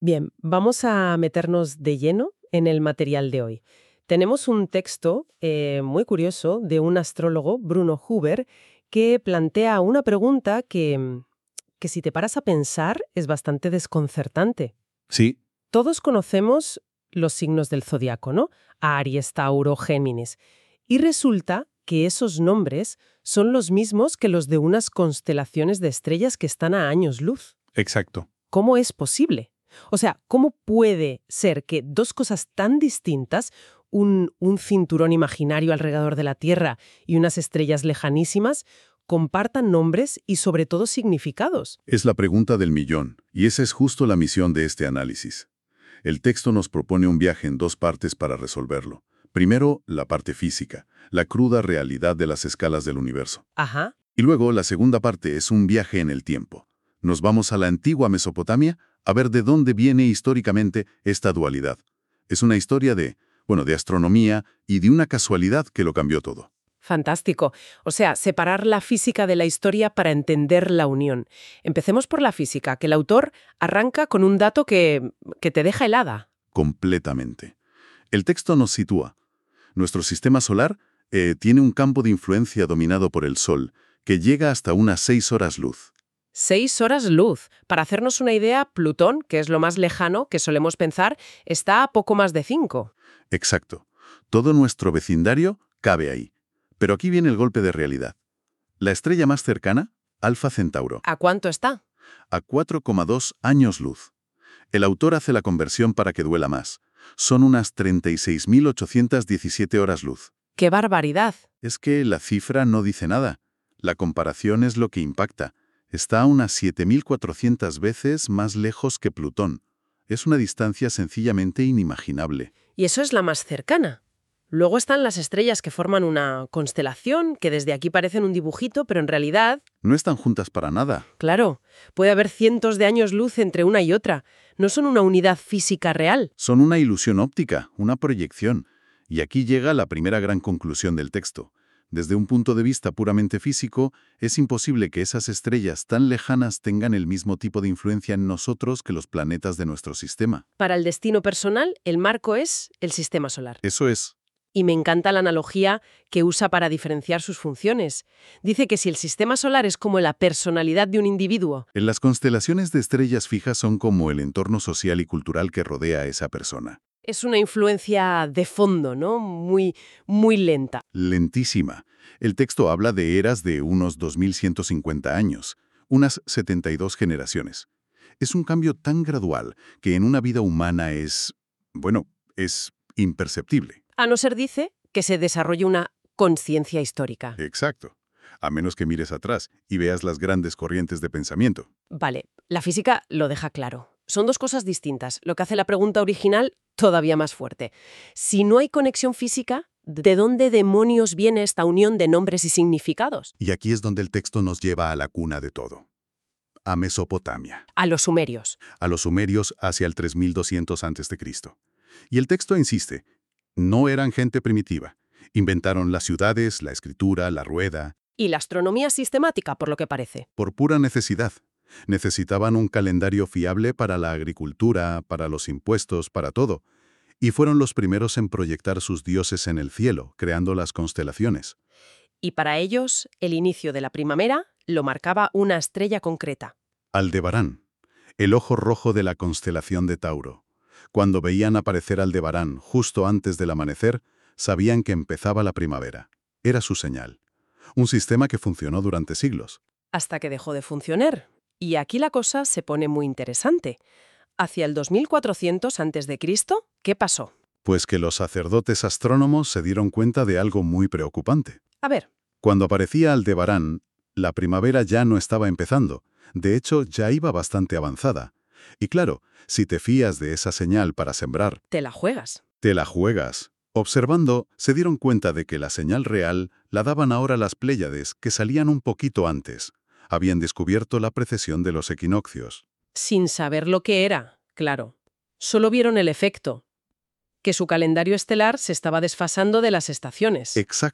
Bien, vamos a meternos de lleno en el material de hoy. Tenemos un texto muy curioso de un astrólogo, Bruno Huber, que plantea una pregunta que si te paras a pensar es bastante desconcertante. Sí, Todos conocemos los signos del zodiaco, ¿no? Aries, Tauro, Géminis. Y resulta que esos nombres son los mismos que los de unas constelaciones de estrellas que están a años luz. exacto. ¿Cómo es posible? O sea, ¿cómo puede ser que dos cosas tan distintas, un cinturón imaginario alrededor de la Tierra y unas estrellas lejanísimas, compartan nombres y sobre todo significados? Es la pregunta del millón, y esa es justo la misión de este análisis. El texto nos propone un viaje en dos partes para resolverlo. Primero, la parte física, la cruda realidad de las escalas del universo. Ajá. Y luego, la segunda parte es un viaje en el tiempo. Nos vamos a la antigua Mesopotamia a ver de dónde viene históricamente esta dualidad. Es una historia de astronomía y de una casualidad que lo cambió todo. Fantástico. O sea, separar la física de la historia para entender la unión. Empecemos por la física, que el autor arranca con un dato que te deja helada. Completamente. El texto nos sitúa. Nuestro sistema solar tiene un campo de influencia dominado por el Sol, que llega hasta unas 6 horas luz. 6 horas luz. Para hacernos una idea, Plutón, que es lo más lejano que solemos pensar, está a poco más de 5. Exacto. Todo nuestro vecindario cabe ahí. Pero aquí viene el golpe de realidad. La estrella más cercana, Alfa Centauro, ¿A cuánto está? a 4,2 años luz. El autor hace la conversión para que duela más. Son unas 36.817 horas luz. ¡Qué barbaridad! Es que la cifra no dice nada. La comparación es lo que impacta. Está a unas 7.400 veces más lejos que Plutón. Es una distancia sencillamente inimaginable. Y eso es la más cercana. Luego están las estrellas que forman una constelación, que desde aquí parecen un dibujito, pero en realidad, No están juntas para nada. claro, puede haber cientos de años luz entre una y otra. No son una unidad física real. Son una ilusión óptica, una proyección. Y aquí llega la primera gran conclusión del texto. Desde un punto de vista puramente físico, es imposible que esas estrellas tan lejanas tengan el mismo tipo de influencia en nosotros que los planetas de nuestro sistema. Para el destino personal, el marco es el sistema solar. Eso es. Y me encanta la analogía que usa para diferenciar sus funciones. Dice que si el sistema solar es como la personalidad de un individuo, En las constelaciones de estrellas fijas son como el entorno social y cultural que rodea a esa persona. es una influencia de fondo, ¿no? Muy, muy lenta. Lentísima. El texto habla de eras de unos 2150 años, unas 72 generaciones. Es un cambio tan gradual que en una vida humana es imperceptible. A no ser, dice, que se desarrolle una conciencia histórica. Exacto. A menos que mires atrás y veas las grandes corrientes de pensamiento. Vale, la física lo deja claro. Son dos cosas distintas, lo que hace la pregunta original todavía más fuerte. Si no hay conexión física, ¿de dónde demonios viene esta unión de nombres y significados? Y aquí es donde el texto nos lleva a la cuna de todo. A Mesopotamia. A los sumerios. A los sumerios hacia el 3200 a.C. Y el texto insiste, no eran gente primitiva. Inventaron las ciudades, la escritura, la rueda, Y la astronomía sistemática, por lo que parece. por pura necesidad. Necesitaban un calendario fiable para la agricultura, para los impuestos, para todo. Y fueron los primeros en proyectar sus dioses en el cielo, creando las constelaciones. Y para ellos, el inicio de la primavera lo marcaba una estrella concreta. Aldebarán, el ojo rojo de la constelación de Tauro. Cuando veían aparecer Aldebarán justo antes del amanecer, sabían que empezaba la primavera. Era su señal. Un sistema que funcionó durante siglos. Hasta que dejó de funcionar. Y aquí la cosa se pone muy interesante. Hacia el 2400 a.C., ¿qué pasó? Pues que los sacerdotes astrónomos se dieron cuenta de algo muy preocupante. A ver, Cuando aparecía Aldebarán, la primavera ya no estaba empezando. De hecho, ya iba bastante avanzada. Y claro, si te fías de esa señal para sembrar, te la juegas. te la juegas. Observando, se dieron cuenta de que la señal real la daban ahora las Pléyades, que salían un poquito antes. Habían descubierto la precesión de los equinoccios. Sin saber lo que era, claro. Solo vieron el efecto, que su calendario estelar se estaba desfasando de las estaciones. Exacto.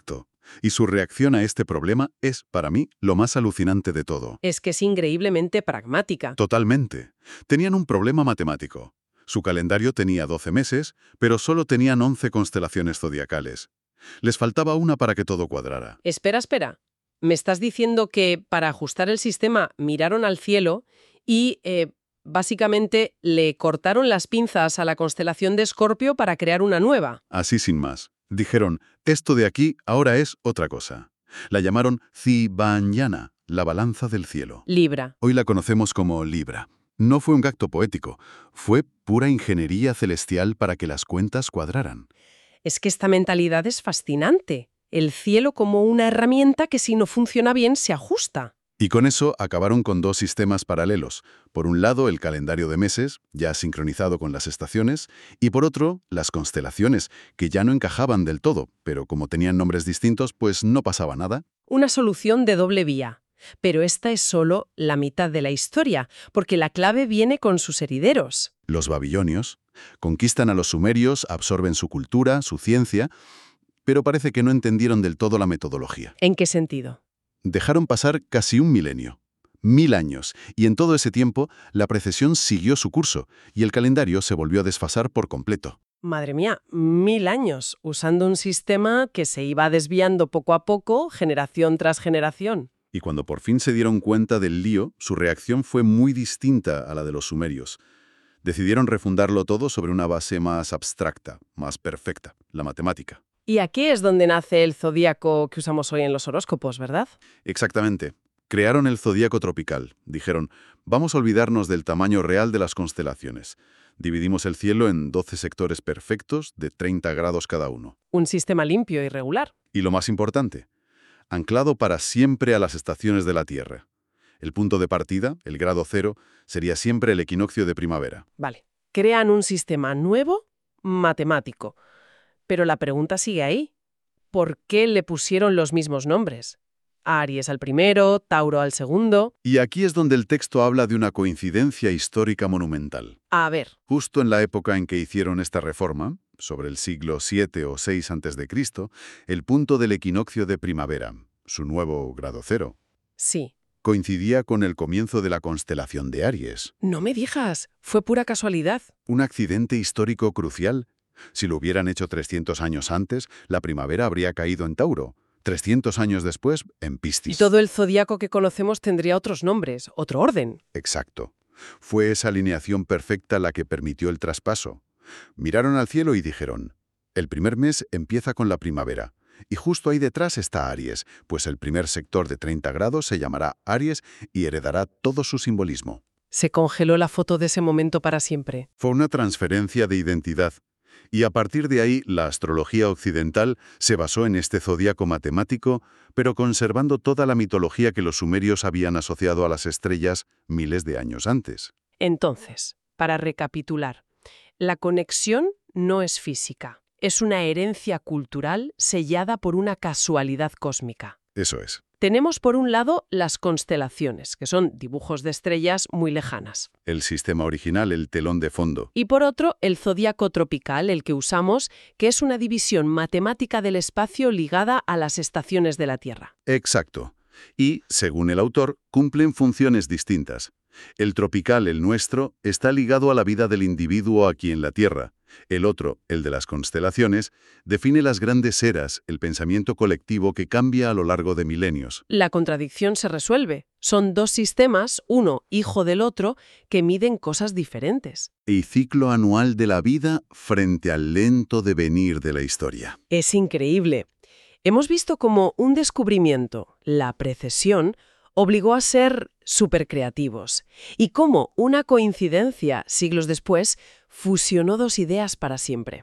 Y su reacción a este problema es, para mí, lo más alucinante de todo. Es que es increíblemente pragmática. Totalmente. Tenían un problema matemático. Su calendario tenía 12 meses, pero solo tenían 11 constelaciones zodiacales. Les faltaba una para que todo cuadrara. Espera. ¿Me estás diciendo que para ajustar el sistema miraron al cielo y básicamente le cortaron las pinzas a la constelación de Escorpio para crear una nueva? Así sin más. Dijeron, esto de aquí ahora es otra cosa. La llamaron Cibanyana, la balanza del cielo. Libra. Hoy la conocemos como Libra. No fue un acto poético, fue pura ingeniería celestial para que las cuentas cuadraran. Es que esta mentalidad es fascinante. El cielo como una herramienta que si no funciona bien se ajusta. Y con eso acabaron con dos sistemas paralelos. Por un lado, el calendario de meses, ya sincronizado con las estaciones, y por otro, las constelaciones, que ya no encajaban del todo, pero como tenían nombres distintos, pues no pasaba nada. Una solución de doble vía. Pero esta es solo la mitad de la historia, porque la clave viene con sus herederos. Los babilonios conquistan a los sumerios, absorben su cultura, su ciencia, pero parece que no entendieron del todo la metodología. ¿En qué sentido? Dejaron pasar casi un milenio, 1000 años, y en todo ese tiempo la precesión siguió su curso y el calendario se volvió a desfasar por completo. Madre mía, 1000 años, usando un sistema que se iba desviando poco a poco, generación tras generación. Y cuando por fin se dieron cuenta del lío, su reacción fue muy distinta a la de los sumerios. Decidieron refundarlo todo sobre una base más abstracta, más perfecta, la matemática. Y aquí es donde nace el zodíaco que usamos hoy en los horóscopos, ¿verdad? Exactamente. Crearon el zodíaco tropical. Dijeron, vamos a olvidarnos del tamaño real de las constelaciones. Dividimos el cielo en 12 sectores perfectos de 30 grados cada uno. Un sistema limpio y regular. Y lo más importante, anclado para siempre a las estaciones de la Tierra. El punto de partida, el grado cero, sería siempre el equinoccio de primavera. Vale. Crean un sistema nuevo, matemático. Pero la pregunta sigue ahí. ¿Por qué le pusieron los mismos nombres? Aries al primero, Tauro al segundo. Y aquí es donde el texto habla de una coincidencia histórica monumental. A ver, Justo en la época en que hicieron esta reforma, sobre el siglo VII o VI a.C., el punto del equinoccio de primavera, su nuevo grado cero, sí. coincidía con el comienzo de la constelación de Aries. No me digas, fue pura casualidad. Un accidente histórico crucial. Si lo hubieran hecho 300 años antes, la primavera habría caído en Tauro. 300 años después, en Piscis. Y todo el zodíaco que conocemos tendría otros nombres, otro orden. Exacto. Fue esa alineación perfecta la que permitió el traspaso. Miraron al cielo y dijeron, el primer mes empieza con la primavera. Y justo ahí detrás está Aries, pues el primer sector de 30 grados se llamará Aries y heredará todo su simbolismo. Se congeló la foto de ese momento para siempre. Fue una transferencia de identidad. Y a partir de ahí, la astrología occidental se basó en este zodíaco matemático, pero conservando toda la mitología que los sumerios habían asociado a las estrellas miles de años antes. Entonces, para recapitular, la conexión no es física, es una herencia cultural sellada por una casualidad cósmica. Eso es. Tenemos por un lado las constelaciones, que son dibujos de estrellas muy lejanas. El sistema original, el telón de fondo. Y por otro, el zodíaco tropical, el que usamos, que es una división matemática del espacio ligada a las estaciones de la Tierra. Exacto. Y, según el autor, cumplen funciones distintas. El tropical, el nuestro, está ligado a la vida del individuo aquí en la Tierra. El otro, el de las constelaciones, define las grandes eras, el pensamiento colectivo que cambia a lo largo de milenios. La contradicción se resuelve. Son dos sistemas, uno hijo del otro, que miden cosas diferentes. Y ciclo anual de la vida frente al lento devenir de la historia. Es increíble. Hemos visto cómo un descubrimiento, la precesión, obligó a ser supercreativos y cómo una coincidencia, siglos después, fusionó dos ideas para siempre.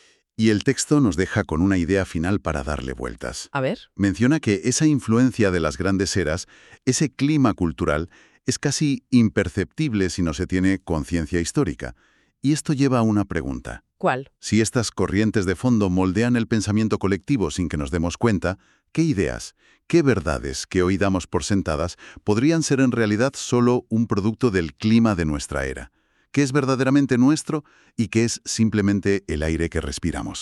Y el texto nos deja con una idea final para darle vueltas. A ver. Menciona que esa influencia de las grandes eras, ese clima cultural, es casi imperceptible si no se tiene conciencia histórica. Y esto lleva a una pregunta. ¿Cuál? Si estas corrientes de fondo moldean el pensamiento colectivo sin que nos demos cuenta, ¿qué ideas, qué verdades que hoy damos por sentadas podrían ser en realidad solo un producto del clima de nuestra era? ¿Qué es verdaderamente nuestro y qué es simplemente el aire que respiramos?